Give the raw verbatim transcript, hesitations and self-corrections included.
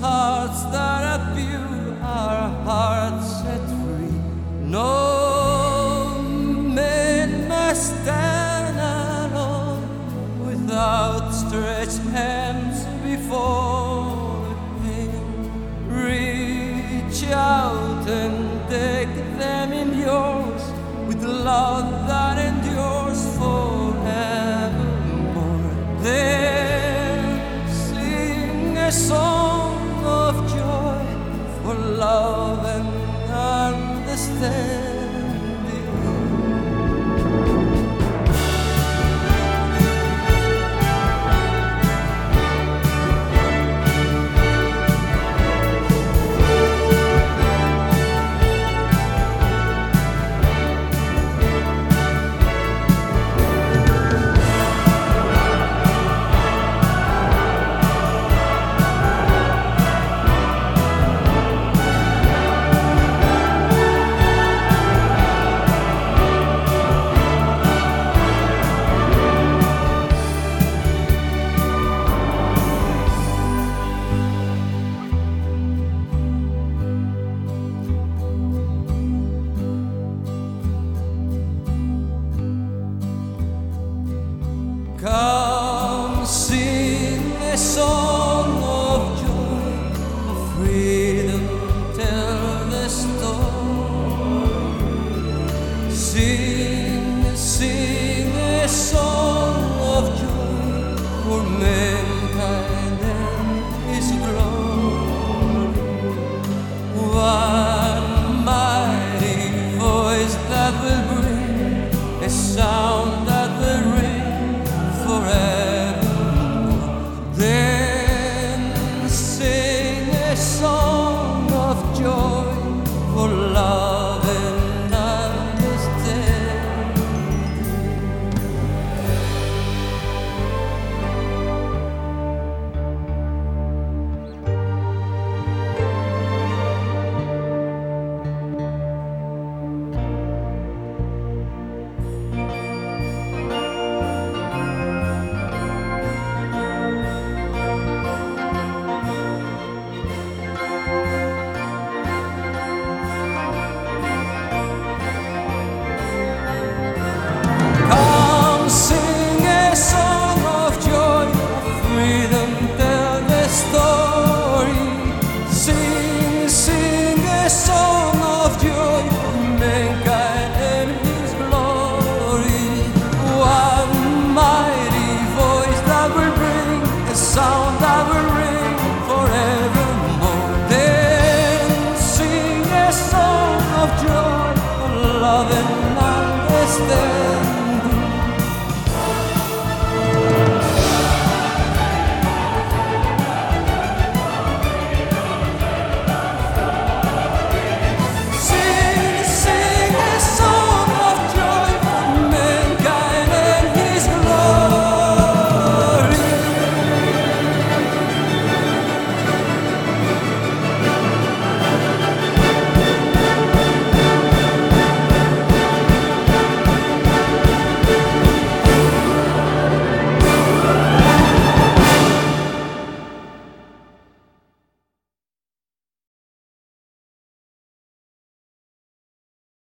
hearts that are pure, our hearts set free. No man must stand alone with outstretched hands before Him. Reach out and take them in yours with love that endures forevermore. Then sing a song of joy for love and understanding. Come sing a song of joy, of freedom, tell the story. Sing, sing a song of joy for mankind and His glory. One mighty voice that will bring a sound that will ring forevermore. Then sing a song of joy for love and understanding. Come sing a song of joy, of freedom, tell the story. Sing, sing a song of joy for mankind and His glory. One mighty voice that will bring a sound that will ring forevermore. Then sing a song of joy for love and understanding.